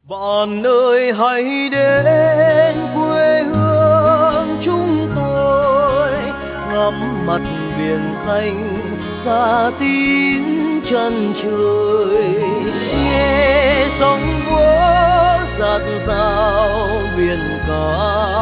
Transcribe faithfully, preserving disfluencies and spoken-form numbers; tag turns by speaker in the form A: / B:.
A: Bạn ơi hãy đến quê hương chúng tôi, ngắm mặt biển xanh xa tín chân trời, nghe sóng vỗ dạt dào biển cả